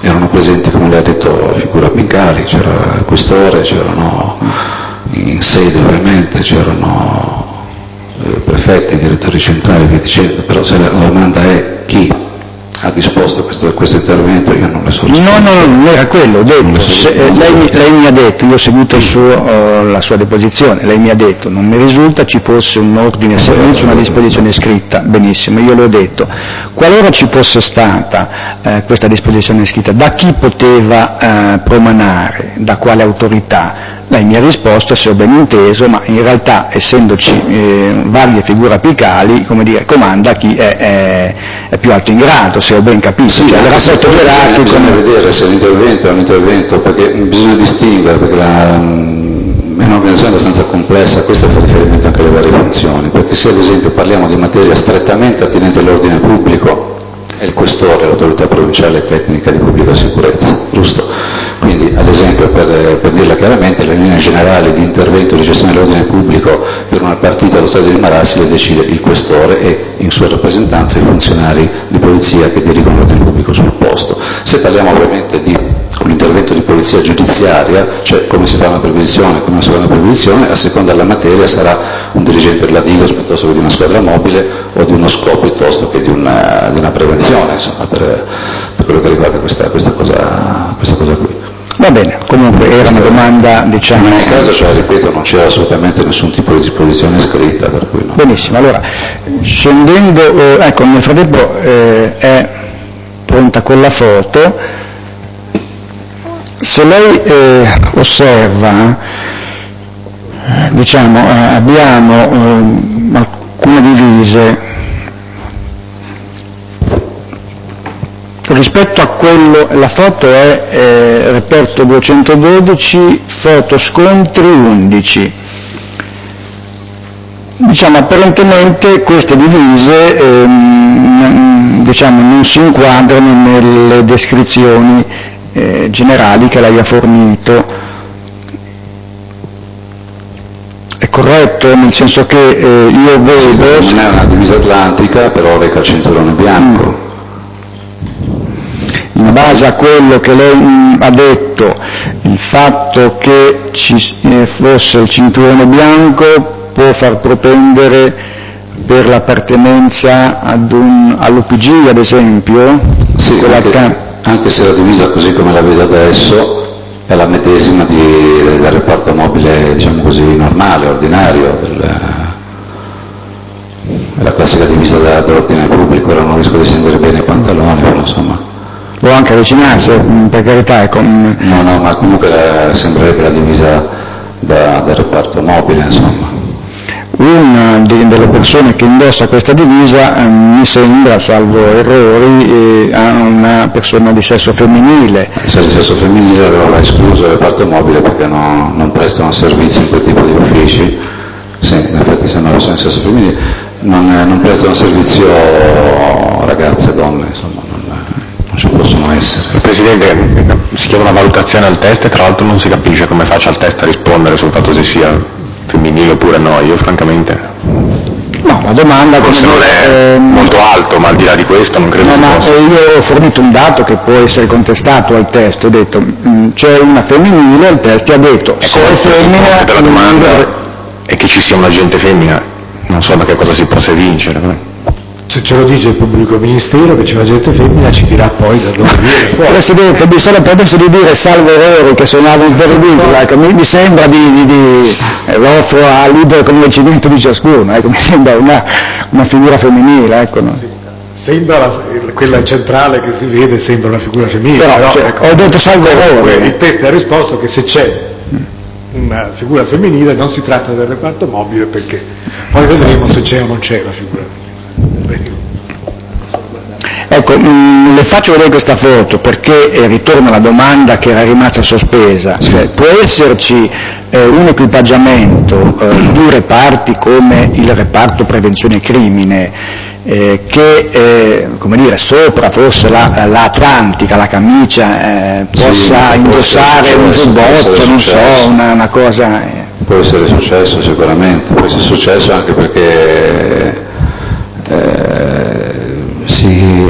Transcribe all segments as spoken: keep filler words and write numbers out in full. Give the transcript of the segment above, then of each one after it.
erano presenti, come lei ha detto, figure apicali, c'era il questore, c'erano in sede ovviamente, c'erano eh, prefetti, direttori centrali e via dicendo, però se la, la domanda è chi ha disposto questo, questo intervento, io non le so rispondere. No, no, no, non era quello, ho detto, se, eh, lei, lei mi ha detto, io ho seguito il suo, uh, la sua deposizione, lei mi ha detto, non mi risulta ci fosse un ordine servizio, una disposizione scritta, benissimo, io le ho detto, qualora ci fosse stata eh, questa disposizione scritta, da chi poteva eh, promanare, da quale autorità? Lei mi ha risposto, se ho ben inteso, ma in realtà essendoci eh, varie figure apicali, come dire, comanda chi è, è, è più alto in grado, se ho ben capito. Sì, cioè, il rapporto gerarchico. Bisogna vedere se l'intervento è un intervento, perché bisogna distinguere, perché la, è un'organizzazione abbastanza complessa, questo fa riferimento anche alle varie funzioni, perché se ad esempio parliamo di materia strettamente attinente all'ordine pubblico, è il questore, l'autorità provinciale tecnica di pubblica sicurezza, giusto? Quindi, ad esempio, per, per dirla chiaramente, le linee generali di intervento di gestione dell'ordine pubblico per una partita allo stadio di Marassi le decide il questore e in sua rappresentanza i funzionari di polizia che dirigono l'ordine pubblico sul posto. Se parliamo ovviamente di un intervento di polizia giudiziaria, cioè come si fa una previsione, come si fa una previsione, a seconda della materia sarà un dirigente della Digos piuttosto che di una squadra mobile o di uno scopo piuttosto che di una, di una prevenzione, insomma, per, per quello che riguarda questa, questa, cosa, questa cosa qui. Va bene, comunque era una domanda, diciamo... In ogni caso, cioè, ripeto, non c'era assolutamente nessun tipo di disposizione scritta, per cui no. Benissimo, allora, scendendo, eh, ecco, nel frattempo eh, è pronta con la foto. Se lei eh, osserva, eh, diciamo, eh, abbiamo eh, alcune divise. Rispetto a quello, la foto è eh, reperto duecentododici, foto scontri undici. Diciamo, apparentemente queste divise ehm, diciamo, non si inquadrano nelle descrizioni eh, generali che lei ha fornito. È corretto? Nel senso che eh, io vedo... Sì, non è una divisa atlantica, però reca il cinturone bianco. Mm. In base a quello che lei mh, ha detto, il fatto che ci eh, fosse il cinturone bianco può far propendere per l'appartenenza ad un, all'U P G, ad esempio? Sì, anche, ca- anche se la divisa così come la vedo adesso è la medesima di, del reparto mobile, diciamo così, normale, ordinario, del, è la classica divisa da, dell'ordine pubblico, ora non riesco a distinguere bene i pantaloni, però insomma... O anche avvicinarsi, per carità. Ecco. No, no, ma comunque eh, sembrerebbe la divisa da, del reparto mobile, insomma. Una di, delle persone che indossa questa divisa eh, mi sembra, salvo errori, eh, una persona di sesso femminile. Se di sesso femminile aveva escluso il reparto mobile perché no, non prestano servizio in quel tipo di uffici. Sì, in effetti se non sono di sesso femminile non, non prestano servizio ragazze e donne, insomma. Non ci possono essere. Il Presidente, si chiede una valutazione al test e tra l'altro non si capisce come faccia il test a rispondere sul fatto se sia femminile oppure no, io francamente... No, la domanda... Forse non è ehm... molto alto, ma al di là di questo non credo no, si ma possa. Io ho fornito un dato che può essere contestato al test, ho detto mh, c'è una femminile, il test ha detto se è femmina... della domanda è che ci sia un agente femmina, non so da che cosa si possa evincere. Se ce lo dice il pubblico ministero che c'è una gente femmina ci dirà poi da dove viene fuori. Presidente, mi sono permesso di dire salve errori che suonavano per ridicolo, ecco, mi, mi sembra di, di, di eh, lo offro a libero convincimento di ciascuno, ecco, mi sembra una, una figura femminile, ecco, no? Sembra la, quella centrale che si vede sembra una figura femminile, però, però cioè, ecco, ho detto salve errori. Il test ha risposto che se c'è una figura femminile non si tratta del reparto mobile perché poi vedremo se c'è o non c'è la figura femminile. Ecco, mh, le faccio vedere questa foto perché eh, ritorna alla domanda che era rimasta sospesa, cioè, può esserci eh, un equipaggiamento eh, di reparti come il reparto prevenzione crimine eh, che eh, come dire, sopra fosse la, la Atlantica, la camicia, eh, possa sì, indossare un giubbotto, non so, una, una cosa... Eh. Può essere successo sicuramente, può essere successo anche perché... Eh, Si,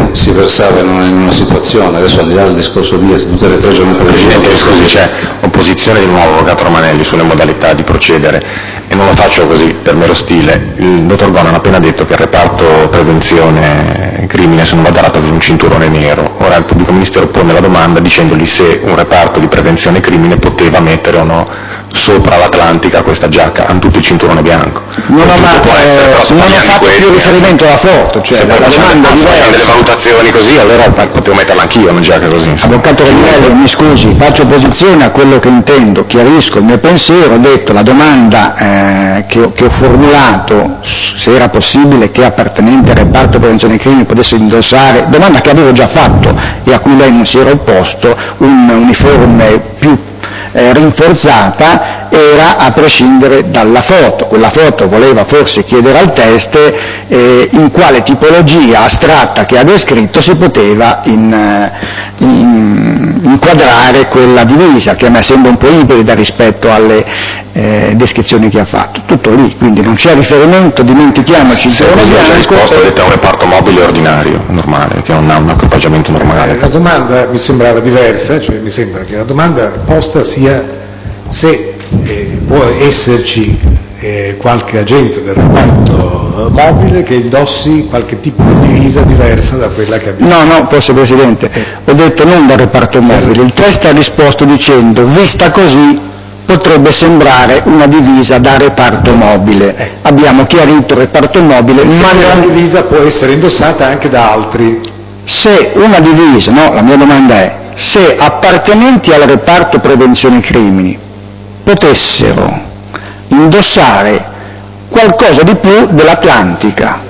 si versava in una, in una situazione, adesso al di là del discorso di tutte le tre giornate del Presidente, scusi, c'è opposizione di nuovo avvocato Romanelli sulle modalità di procedere, e non lo faccio così per mero stile. Il dottor Gonan ha appena detto che il reparto prevenzione crimine, se non vado errato, aveva un cinturone nero. Ora il pubblico ministero pone la domanda dicendogli se un reparto di prevenzione crimine poteva mettere o no sopra l'Atlantica questa giacca. Hanno tutti il cinturone bianco. Non ho, ma, può essere, però se non ho fatto questi, più riferimento alla foto, cioè se la, poi la domanda facciamo delle valutazioni così, allora potevo metterla anch'io una giacca così. Avvocato Romanelli, mi scusi, faccio opposizione a quello che intendo, chiarisco il mio pensiero, ho detto la domanda eh, che, ho, che ho formulato, se era possibile che appartenenti al reparto prevenzione crimine potesse indossare, domanda che avevo già fatto e a cui lei non si era opposto, un uniforme più eh, rinforzata, era a prescindere dalla foto. Quella foto voleva forse chiedere al test eh, in quale tipologia astratta che ha descritto si poteva in, in, inquadrare quella divisa, che a me sembra un po' ibrida rispetto alle eh, descrizioni che ha fatto. Tutto lì, quindi non c'è riferimento, dimentichiamoci. Se così ha risposto, ha detto è un reparto mobile ordinario, normale, che non ha un equipaggiamento normale. La domanda mi sembrava diversa, cioè mi sembra che la domanda posta sia se eh, può esserci eh, qualche agente del reparto mobile che indossi qualche tipo di divisa diversa da quella che abbiamo. No, no, forse Presidente, ho detto non dal reparto mobile, il test ha risposto dicendo vista così potrebbe sembrare una divisa da reparto mobile. Eh. Abbiamo chiarito reparto mobile, ma la divisa può essere indossata anche da altri. Se una divisa, no, la mia domanda è, se appartenenti al reparto prevenzione crimini potessero indossare qualcosa di più dell'Atlantica.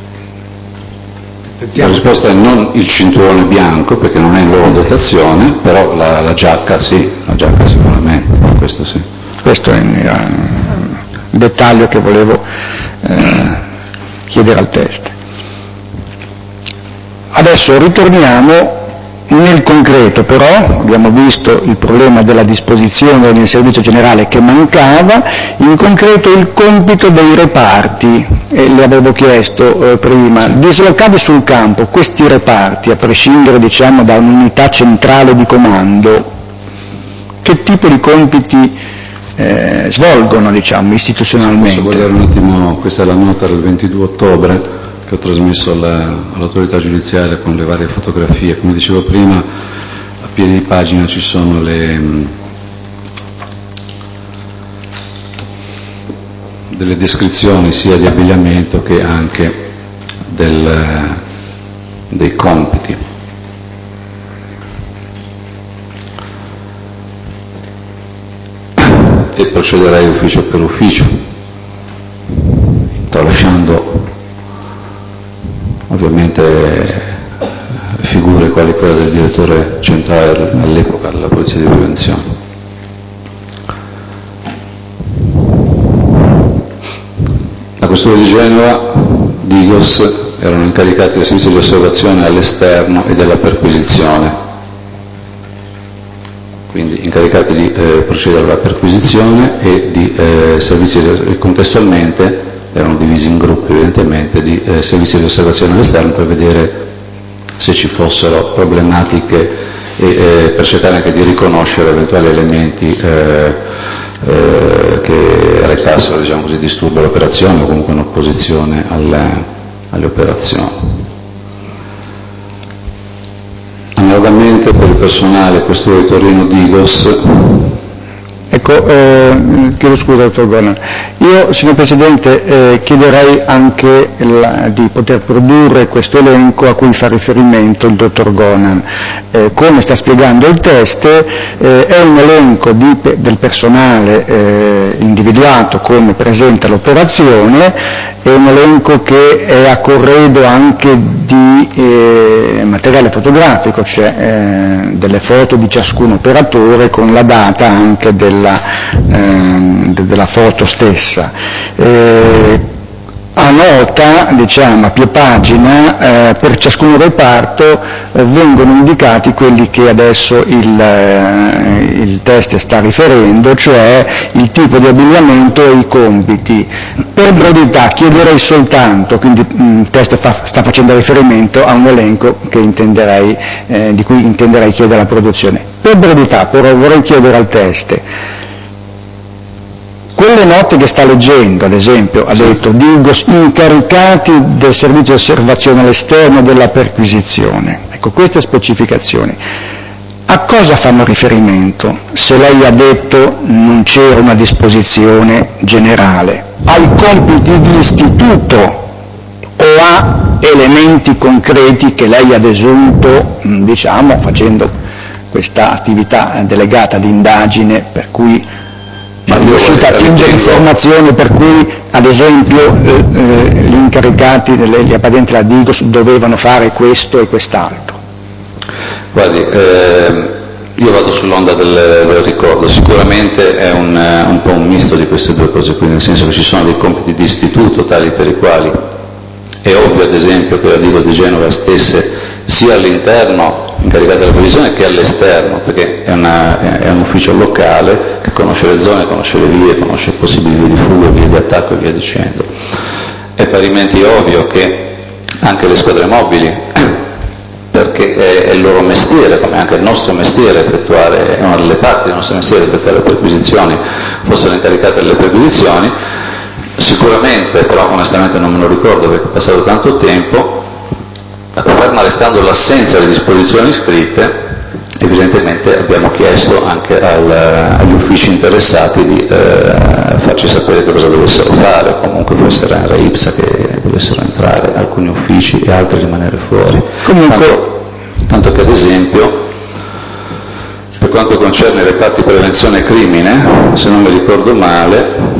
La risposta è non il cinturone bianco, perché non è in loro dotazione, però la, la giacca sì, la giacca sicuramente, questo sì. Questo è il dettaglio che volevo eh, chiedere al test. Adesso ritorniamo nel concreto, però abbiamo visto il problema della disposizione del servizio generale che mancava, in concreto il compito dei reparti, e le avevo chiesto eh, prima, dislocati sul campo questi reparti, a prescindere diciamo da un'unità centrale di comando, che tipo di compiti eh, svolgono diciamo istituzionalmente? Posso guardare un attimo, questa è la nota del ventidue ottobre che ho trasmesso alla, all'autorità giudiziaria con le varie fotografie. Come dicevo prima, a piedi di pagina ci sono le, delle descrizioni sia di abbigliamento che anche del, dei compiti. E procederei ufficio per ufficio, tralasciando ovviamente figure quali quella del direttore centrale all'epoca della Polizia di Prevenzione. La Questura di Genova, Digos, erano incaricati del servizio di osservazione all'esterno e della perquisizione, quindi incaricati di eh, procedere alla perquisizione e di eh, servizi di, contestualmente erano divisi in gruppi evidentemente di eh, servizi di osservazione all'esterno per vedere se ci fossero problematiche e eh, per cercare anche di riconoscere eventuali elementi eh, eh, che recassero diciamo così, disturbo all'operazione o comunque un'opposizione alle, alle operazioni. Analogamente per il personale Questura di Torino Digos. Ecco, eh, chiedo scusa dottor Gonan, io signor Presidente eh, chiederei anche la, di poter produrre questo elenco a cui fa riferimento il dottor Gonan. Eh, come sta spiegando il test, eh, è un elenco di, del personale eh, individuato come presente all'operazione, è un elenco che è a corredo anche di eh, materiale fotografico, cioè eh, delle foto di ciascun operatore con la data anche della, eh, de, della foto stessa. Eh, a nota, diciamo, a più pagina, eh, per ciascun reparto eh, vengono indicati quelli che adesso il, eh, il test sta riferendo, cioè il tipo di abbigliamento e i compiti. Per brevità chiederei soltanto, quindi mh, il test fa, sta facendo riferimento a un elenco che intenderei, eh, di cui intenderei chiedere la produzione. Per brevità però vorrei chiedere al test, quelle note che sta leggendo, ad esempio, ha detto Digos incaricati del servizio di osservazione all'esterno della perquisizione. Ecco, queste specificazioni, a cosa fanno riferimento? Se lei ha detto non c'era una disposizione generale, ai compiti di istituto o a elementi concreti che lei ha desunto, diciamo, facendo questa attività delegata di indagine, per cui ma è riuscita a attingere informazioni per cui, ad esempio, eh, eh, gli incaricati, delle, gli appartenenti alla Digos dovevano fare questo e quest'altro? Guardi, eh, io vado sull'onda del, del ricordo, sicuramente è un, un po' un misto di queste due cose qui, nel senso che ci sono dei compiti di istituto tali per i quali è ovvio, ad esempio, che la Digos di Genova stesse sia all'interno incaricata della previsione che all'esterno, perché è, una, è un ufficio locale che conosce le zone, conosce le vie, conosce possibili vie di fuga, vie di attacco e via dicendo. È parimenti ovvio che anche le squadre mobili, perché è, è il loro mestiere, come anche il nostro mestiere, effettuare, è una delle parti del nostro mestiere, effettuare le perquisizioni, fossero incaricate delle perquisizioni. Sicuramente, però onestamente non me lo ricordo perché è passato tanto tempo, ferma restando l'assenza delle disposizioni scritte, evidentemente abbiamo chiesto anche al, agli uffici interessati di eh, farci sapere che cosa dovessero fare, o comunque può essere in Reipsa che dovessero entrare alcuni uffici e altri rimanere fuori. Comunque, tanto, tanto che ad esempio, per quanto concerne i reparti prevenzione crimine, se non mi ricordo male,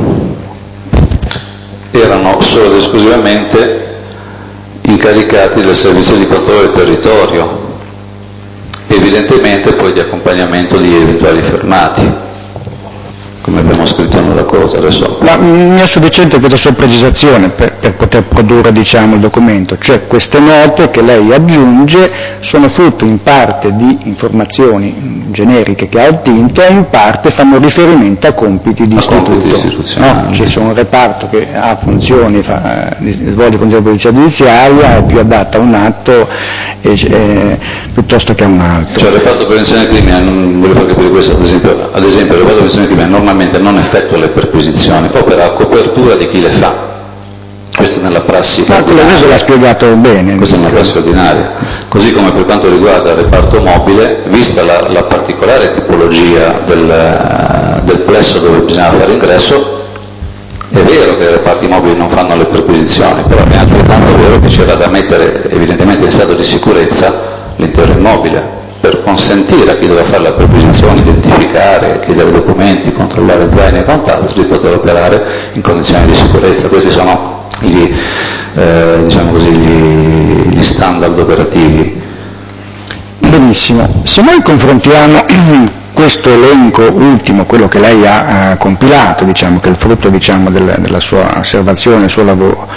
erano solo ed esclusivamente incaricati del servizio di controllo del territorio, evidentemente poi di accompagnamento di eventuali fermati, come abbiamo scritto nella cosa adesso. Ma mi è sufficiente questa sua precisazione per, per poter produrre, diciamo, il documento, cioè queste note che lei aggiunge sono frutto in parte di informazioni generiche che ha ottinto e in parte fanno riferimento a compiti di a istituto. Compiti istituzionali. No? C'è cioè, un reparto che ha funzioni, fa, svolge funzioni di polizia giudiziaria, è più adatta a un atto eh, eh, piuttosto che a un altro. Cioè il reparto prevenzione crimine, non voglio far capire questo, ad esempio, ad esempio il reparto prevenzione crimine normalmente non effettua le perquisizioni, opera a copertura di chi le fa. Questo nella prassi Ma ordinaria. l'ha spiegato bene. Questa è una prassi ordinaria. Così come per quanto riguarda il reparto mobile, vista la, la particolare tipologia del, del plesso dove bisogna fare ingresso, è vero che i reparti mobili non fanno le perquisizioni, però è altrettanto vero che c'era da mettere evidentemente in stato di sicurezza l'intero immobile, per consentire a chi doveva fare la perquisizione, identificare, chiedere documenti, controllare zaini e quant'altro, di poter operare in condizioni di sicurezza. Questi sono gli, eh, diciamo così, gli, gli standard operativi. Benissimo. Se noi confrontiamo questo elenco ultimo, quello che lei ha, ha compilato, diciamo, che è il frutto, diciamo, del, della sua osservazione, del suo lavoro,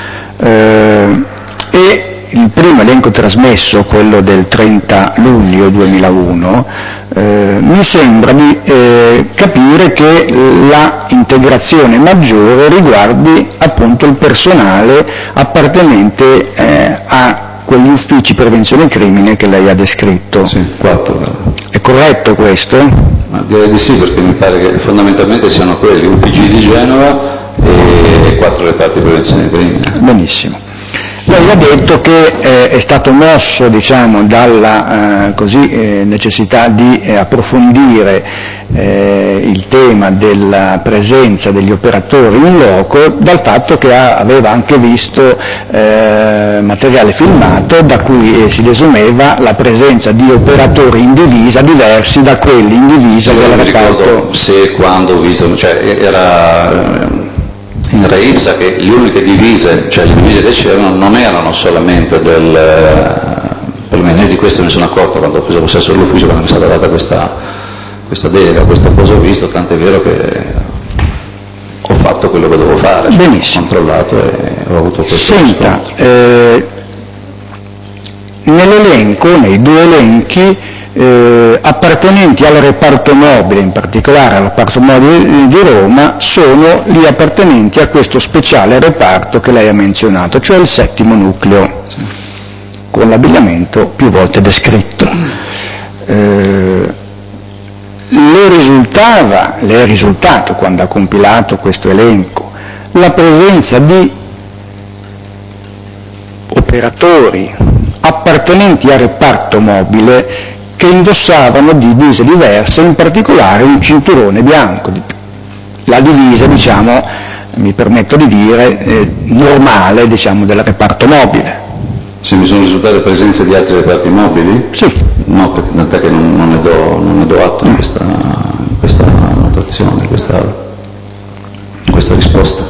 eh, e il primo elenco trasmesso, quello del trenta luglio duemilauno, eh, mi sembra di eh, capire che la integrazione maggiore riguardi appunto il personale appartenente eh, a quegli uffici prevenzione crimine che lei ha descritto. Sì, quattro. È corretto questo? Ma direi di sì, perché mi pare che fondamentalmente siano quelli, U P G di Genova e quattro reparti prevenzione crimine. Benissimo. Lei ha detto che eh, è stato mosso, diciamo, dalla eh, così, eh, necessità di eh, approfondire eh, il tema della presenza degli operatori in loco, dal fatto che ha, aveva anche visto eh, materiale filmato da cui eh, si desumeva la presenza di operatori in divisa diversi da quelli in divisa sì, del non reparto. Mi ricordo se, quando ho visto, cioè era in Reipsa che le uniche divise, cioè le divise che c'erano non erano solamente del, perlomeno io di questo mi sono accorto quando ho preso possesso dell'ufficio, quando mi è stata data questa, questa delega, questa cosa ho visto, tant'è vero che ho fatto quello che dovevo fare, cioè Benissimo. ho controllato e ho avuto questo Senta, eh, nell'elenco, nei due elenchi, eh, appartenenti al reparto mobile, in particolare al reparto mobile di Roma, sono gli appartenenti a questo speciale reparto che lei ha menzionato, cioè il settimo nucleo, con l'abbigliamento più volte descritto. Eh, le risultava, le è risultato quando ha compilato questo elenco, la presenza di operatori appartenenti al reparto mobile che indossavano divise diverse, in particolare un cinturone bianco, la divisa, diciamo, mi permetto di dire, eh, normale, diciamo, del reparto mobile. Se mi sono risultate presenze di altri reparti mobili? Sì. No, perché tant'è che non, non, ne do, non ne do atto in questa, in questa notazione, in questa, in questa risposta.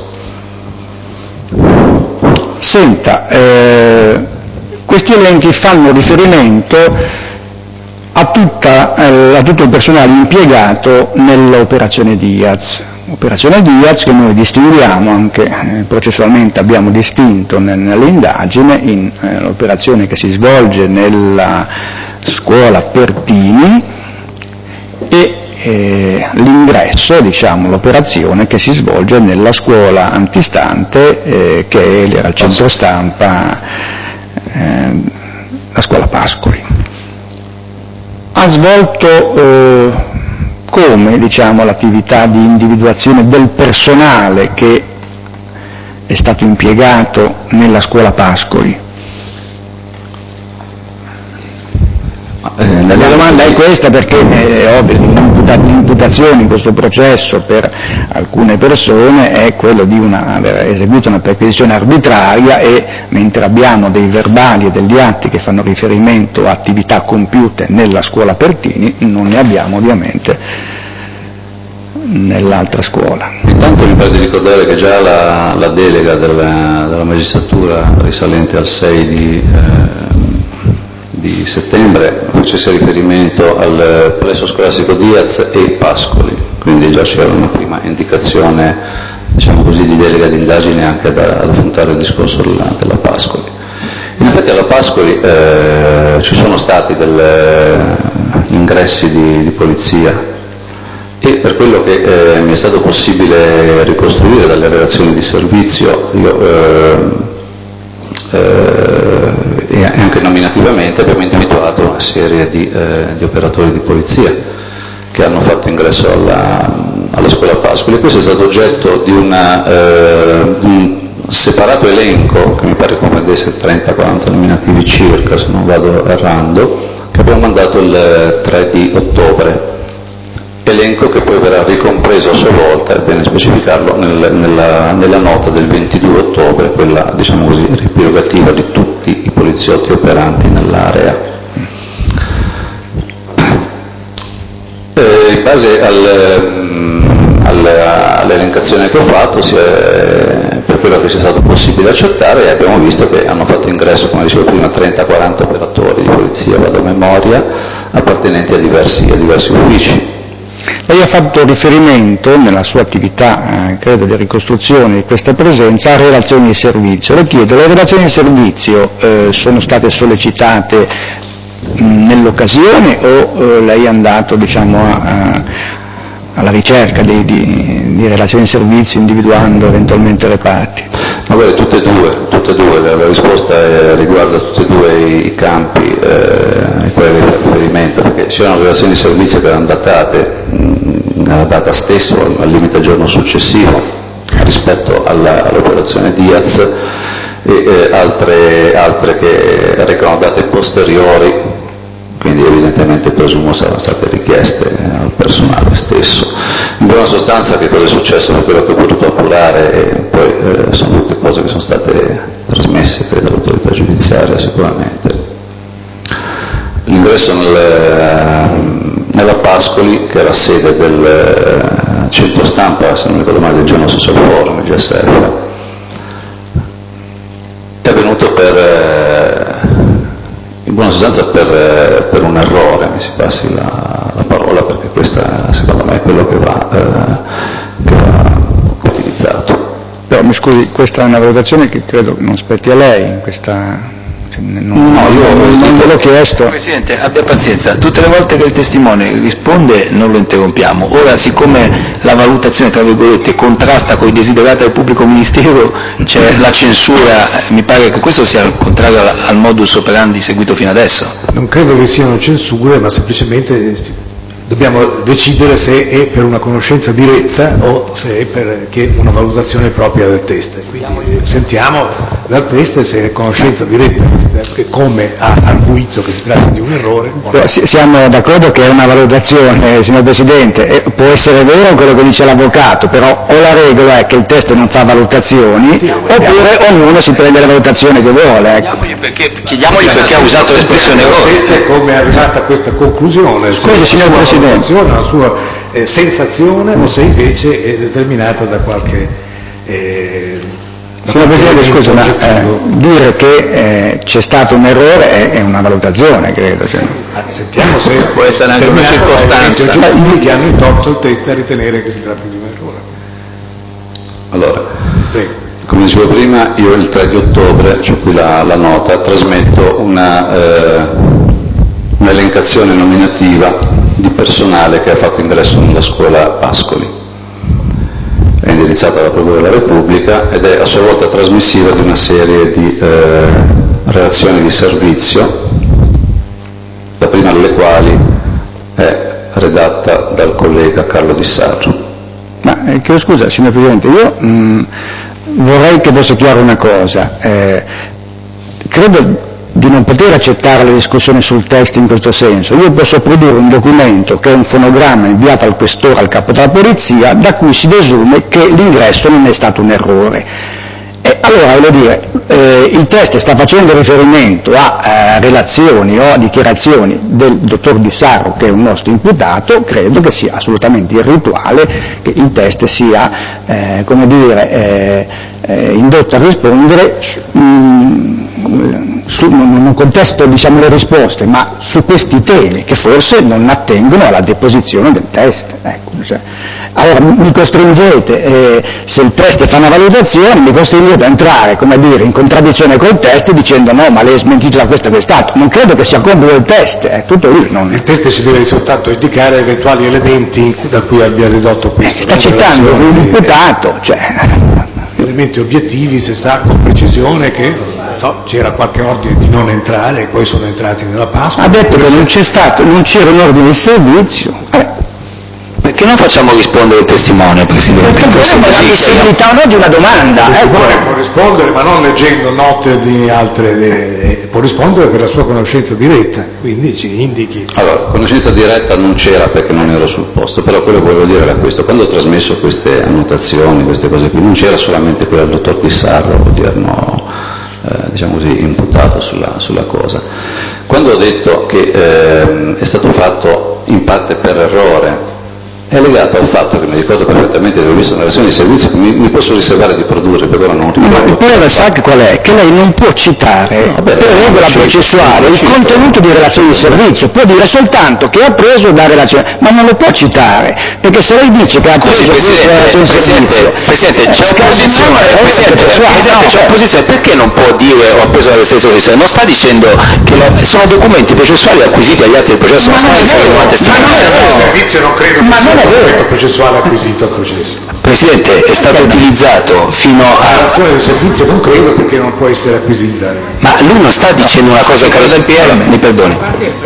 Senta, eh, questi elenchi fanno riferimento a, tutta, eh, a tutto il personale impiegato nell'operazione Diaz. Operazione Diaz che noi distinguiamo anche, eh, processualmente abbiamo distinto nel, nell'indagine, in eh, l'operazione che si svolge nella scuola Pertini e eh, l'ingresso, diciamo, l'operazione che si svolge nella scuola antistante, eh, che era il centro stampa, eh, la scuola Pascoli. Ha svolto eh, come, diciamo, l'attività di individuazione del personale che è stato impiegato nella scuola Pascoli? La mia domanda è questa perché è ovvio, l'imputazione in questo processo per alcune persone è quello di una, aver eseguito una perquisizione arbitraria, e mentre abbiamo dei verbali e degli atti che fanno riferimento a attività compiute nella scuola Pertini, non ne abbiamo ovviamente nell'altra scuola. Intanto mi pare di ricordare che già la, la delega della, della magistratura risalente al sei di, eh, di settembre facesse riferimento al plesso scolastico Diaz e Pascoli, quindi già c'era una prima indicazione, diciamo così, di delega d'indagine anche da, ad affrontare il discorso della, della Pascoli. In effetti alla Pascoli eh, ci sono stati degli ingressi di, di polizia, e per quello che eh, mi è stato possibile ricostruire dalle relazioni di servizio, io, eh, eh, e anche nominativamente abbiamo individuato una serie di, eh, di operatori di polizia che hanno fatto ingresso alla, alla scuola Pascoli, e questo è stato oggetto di, una, eh, di un separato elenco che mi pare comprendesse trenta quaranta nominativi circa, se non vado errando, che abbiamo mandato il tre di ottobre. Elenco che poi verrà ricompreso a sua volta, è bene specificarlo, nel, nella, nella nota del ventidue ottobre, quella, diciamo così, riepilogativa di tutti i poliziotti operanti nell'area. Eh, in base al, al, all'elencazione che ho fatto, si è, per quello che sia stato possibile accertare, abbiamo visto che hanno fatto ingresso, come dicevo prima, trenta quaranta operatori di polizia, vado a memoria, appartenenti a diversi, a diversi uffici. Lei ha fatto riferimento nella sua attività, eh, credo, di ricostruzione di questa presenza, a relazioni di servizio. Le chiedo, le relazioni di servizio eh, sono state sollecitate mh, nell'occasione o eh, lei è andato, diciamo, a, a, alla ricerca di, di, di relazioni di servizio individuando eventualmente reparti? Vabbè, tutte e due, tutte e due, la, la risposta è, riguarda tutti e due i, i campi eh, ai quali fa riferimento, perché c'erano relazioni di servizio che erano datate mh, nella data stessa, al, al limite giorno successivo rispetto alla, all'operazione Diaz, e eh, altre, altre che recano date posteriori, quindi evidentemente presumo saranno state richieste al personale stesso. In buona sostanza, che cosa è successo da quello che ho potuto appurare, e poi eh, sono tutte cose che sono state trasmesse, credo, all'autorità giudiziaria sicuramente. L'ingresso nel, nella Pascoli, che era sede del centro stampa, se non mi ricordo male, del Genoa Social Forum, il G S F, è avvenuto per... Eh, in buona sostanza per, per un errore, mi si passi la, la parola, perché questa secondo me è quello che va, eh, che va utilizzato. Però mi scusi, questa è una valutazione che credo non spetti a lei, questa... Non, no, io non, non ve l'ho chiesto. Presidente, abbia pazienza, tutte le volte che il testimone risponde non lo interrompiamo. Ora, siccome la valutazione, tra virgolette, contrasta con i desiderati del pubblico ministero, c'è la censura, mi pare che questo sia il contrario al, al modus operandi seguito fino adesso. Non credo che siano censure, ma semplicemente dobbiamo decidere se è per una conoscenza diretta o se è perché una valutazione propria del test. Quindi sentiamo dal test se è conoscenza diretta, come ha arguito che si tratta di un errore. Però siamo d'accordo che è una valutazione, signor Presidente, e può essere vero quello che dice l'avvocato, però o la regola è che il test non fa valutazioni, sì, oppure ognuno si prende la valutazione che vuole. Ecco. Chiediamogli perché, chiediamogli perché ha usato l'espressione errore. Il test è come è arrivata a questa conclusione. Scusi, signor Presidente. La sua eh, sensazione o se invece è determinata da qualche eh, da Signor Presidente, scusa, ma eh, dire che eh, c'è stato un errore è, è una valutazione, credo. Cioè. Sentiamo se può essere anche una circostanza oggettivi che hanno indotto il test a ritenere che si tratti di un errore. Allora, Prego. come dicevo prima, io il tre di ottobre, c'ho qui la, la nota, trasmetto una, eh, un'elencazione nominativa di personale che ha fatto ingresso nella scuola Pascoli. È indirizzata alla Procura della Repubblica ed è a sua volta trasmissiva di una serie di eh, relazioni di servizio, la prima delle quali è redatta dal collega Carlo Di Sarro. Ma eh, chiedo scusa, signor Presidente, io mh, vorrei che fosse chiaro una cosa. Eh, credo di non poter accettare la discussione sul test in questo senso. Io posso produrre un documento che è un fonogramma inviato al questore, al capo della polizia, da cui si desume che l'ingresso non è stato un errore. E allora, voglio dire, eh, il test sta facendo riferimento a eh, relazioni o a dichiarazioni del dottor Di Sarro, che è un nostro imputato. Credo che sia assolutamente irrituale che il test sia, eh, come dire, eh, eh, indotto a rispondere mh, Su, non, non contesto diciamo, le risposte, ma su questi temi che forse non attengono alla deposizione del test. Ecco, cioè, allora mi costringete, eh, se il test fa una valutazione, mi costringete a entrare, come dire, in contraddizione col test dicendo no, ma lei è smentito da questo e quest'altro. Non credo che sia compito del test, è tutto lì. Non... Il test ci deve soltanto indicare eventuali elementi da cui abbia dedotto questo. Eh, sta citando un imputato, cioè... elementi obiettivi, se sa con precisione che no, c'era qualche ordine di non entrare e poi sono entrati nella Pasqua. Ha detto che non c'è stato, non c'era un ordine di servizio. Eh. Perché non facciamo rispondere il testimone, Presidente? Perché abbiamo la possibilità o no di una domanda. Il testimone eh, può rispondere, ma non leggendo note di altre, eh, può rispondere per la sua conoscenza diretta, quindi ci indichi. Allora, conoscenza diretta non c'era perché non ero sul posto, però quello che volevo dire era questo: quando ho trasmesso queste annotazioni, queste cose qui, non c'era solamente quella del dottor Di Sarro, odierno eh, diciamo così, imputato sulla, sulla cosa. Quando ho detto che eh, è stato fatto in parte per errore, è legato al fatto che mi ricordo perfettamente che ho visto nella relazione di servizio che mi, mi posso riservare di produrre, perché ora non ricordo. Ma il problema sa che qual è? Che lei non può citare no, beh, per regola processuale il contenuto di relazione di servizio, può dire soltanto che ha preso da relazione, ma non lo può citare, perché se lei dice che ha preso da relazione di servizio, Presidente, c'è opposizione, Presidente, Presidente, c'è opposizione, perché non può dire ho preso la relazione di servizio? Non sta dicendo che lo, sono documenti processuali acquisiti agli atti del processo, non sta dicendo una testimonianza. Il servizio non credo che sia un documento processuale acquisito al processo. Presidente, è stato utilizzato fino a... La relazione di servizio non credo perché non può essere acquisita. Ma lui non sta dicendo una cosa che... del P M, mi perdoni.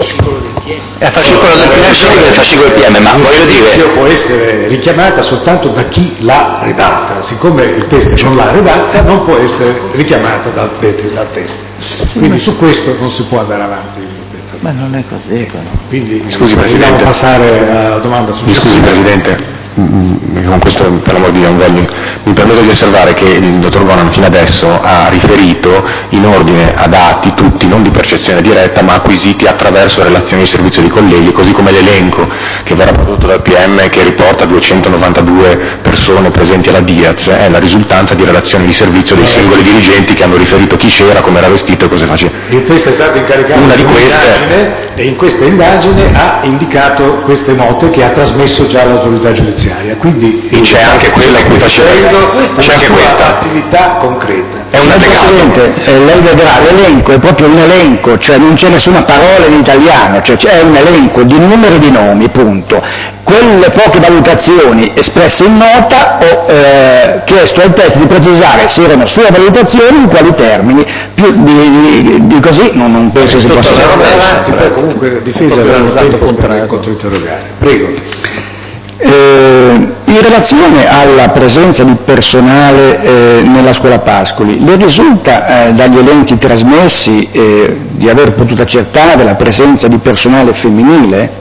È il fascicolo del P M, il fascicolo del P M, ma voglio dire... può essere richiamata soltanto da chi l'ha redatta. Siccome il test non l'ha redatta, non può essere richiamata dal, dal test. Quindi su questo non si può andare avanti. Ma non è così, però. Quindi scusi, vogliamo Presidente. passare alla domanda successiva. Mi scusi Presidente, con questo per l'amor di Dio non voglio, mi permetto di osservare che il dottor Gonan fino adesso ha riferito in ordine a dati tutti non di percezione diretta ma acquisiti attraverso relazioni di servizio di colleghi, così come l'elenco che verrà prodotto dal P M che riporta duecentonovantadue persone presenti alla Diaz è la risultanza di relazioni di servizio dei singoli dirigenti che hanno riferito chi c'era, come era vestito e cosa faceva. Il test è stato incaricato Una di di queste... un'indagine e in questa indagine ha indicato queste note che ha trasmesso già all'autorità giudiziaria, quindi c'è anche quella a cui faceva c'è anche questa attività concreta. È un Presidente, eh, lei vedrà, l'elenco è proprio un elenco, cioè non c'è nessuna parola in italiano, cioè è un elenco di numeri di nomi, punto. Quelle poche valutazioni espresse in nota ho eh, chiesto al test di precisare se erano sue valutazioni, in quali termini, più di, di, di così non, non penso si possa fare avanti, poi comunque la difesa aveva un tempo per controinterrogare. Prego. Eh, in relazione alla presenza di personale eh, nella scuola Pascoli, le risulta eh, dagli elenchi trasmessi eh, di aver potuto accertare la presenza di personale femminile?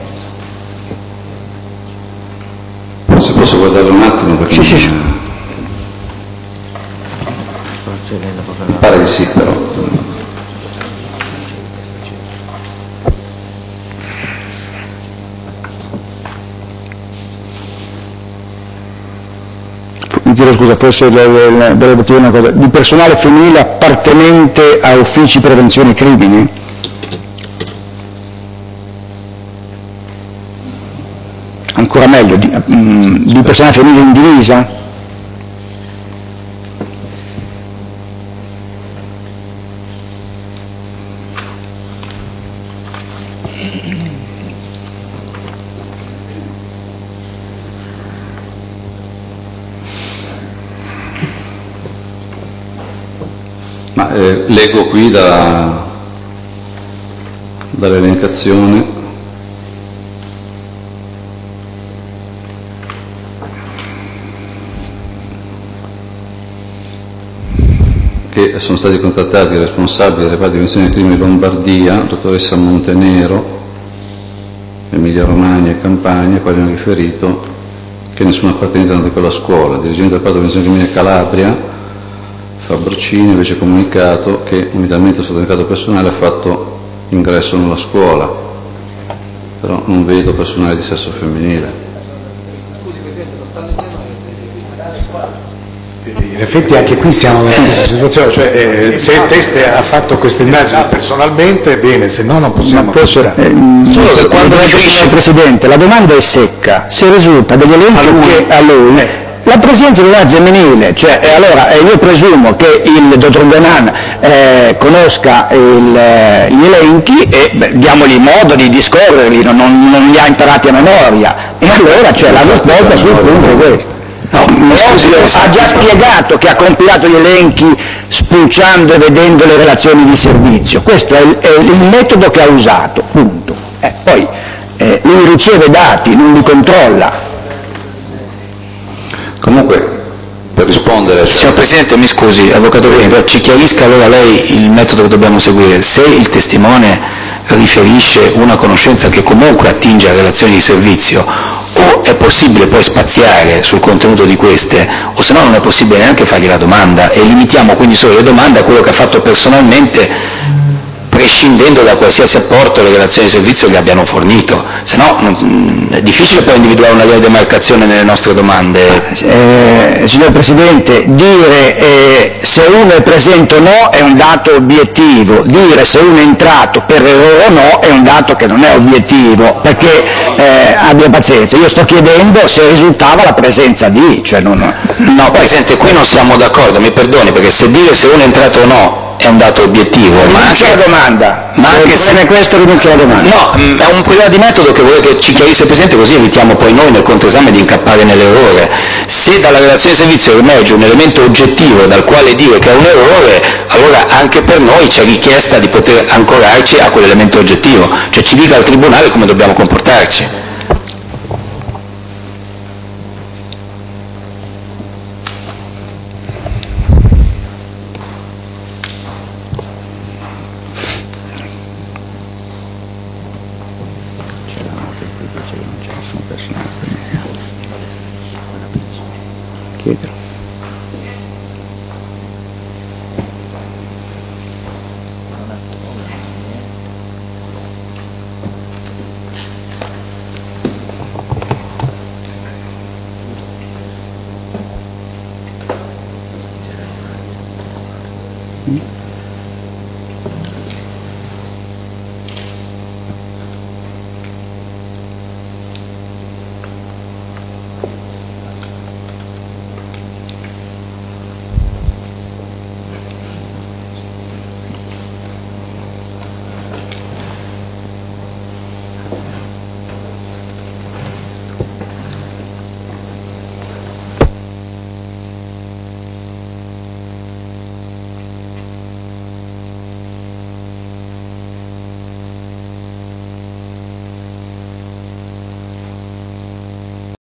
Se posso guardare un attimo perché Sì, sì, sì. mi pare di sì, però. Mi chiedo scusa, forse volevo dire una cosa, di personale femminile appartenente a uffici prevenzione crimini? Ancora meglio, di, mm, di personale femminile in divisa? Ma eh, leggo qui da, dall'elencazione che sono stati contattati i responsabili del reparto di prevenzione dei crimini Lombardia, dottoressa Montenero, Emilia Romagna e Campania, i quali hanno riferito che nessuna appartenenza di quella scuola. Il dirigente del reparto di prevenzione dei crimini Calabria, Fabrocini, invece comunicato che unitamente al sottolineato personale ha fatto ingresso nella scuola, però non vedo personale di sesso femminile. Scusi Presidente, lo sta leggendo in effetti anche qui siamo nella stessa situazione, cioè eh, se il test ha fatto queste indagini personalmente, bene, se no non possiamo Forse, eh, Solo che quando riferisce il Presidente, la domanda è secca, se risulta dagli elenchi A lui. che a lui la presenza di una femminile, cioè e allora eh, io presumo che il dottor Benan eh, conosca il, eh, gli elenchi e beh, diamogli modo di discorrerli, non, non, non li ha imparati a memoria, e allora c'è la risposta sul punto è questo. No, scusi, ha già spiegato che ha compilato gli elenchi spulciando e vedendo le relazioni di servizio, questo è il, è il metodo che ha usato, punto. Eh, poi eh, lui riceve dati, non li controlla. Comunque, per rispondere... Signor Presidente, mi scusi, Avvocato Guerriero, ci chiarisca allora lei il metodo che dobbiamo seguire. Se il testimone riferisce una conoscenza che comunque attinge a relazioni di servizio, o è possibile poi spaziare sul contenuto di queste, o se no non è possibile neanche fargli la domanda, e limitiamo quindi solo le domande a quello che ha fatto personalmente, prescindendo da qualsiasi apporto le relazioni di servizio che abbiano fornito, se no non, è difficile poi individuare una linea di demarcazione nelle nostre domande. Eh, signor Presidente, dire eh, se uno è presente o no è un dato obiettivo, dire se uno è entrato per errore o no è un dato che non è obiettivo, perché eh, abbia pazienza, io sto chiedendo se risultava la presenza di, cioè non... No, Presidente, qui non siamo d'accordo, mi perdoni, perché se dire se uno è entrato o no è un dato obiettivo, ma Rinuncio anche... alla domanda, Ma anche se se questo rinuncio alla domanda. No, mh, è un problema di metodo che vorrei che ci chiarisse il Presidente, così evitiamo poi noi nel controesame di incappare nell'errore. Se dalla relazione di servizio emerge un elemento oggettivo dal quale dire che è un errore, allora anche per noi c'è richiesta di poter ancorarci a quell'elemento oggettivo, cioè ci dica al Tribunale come dobbiamo comportarci. Chiedere.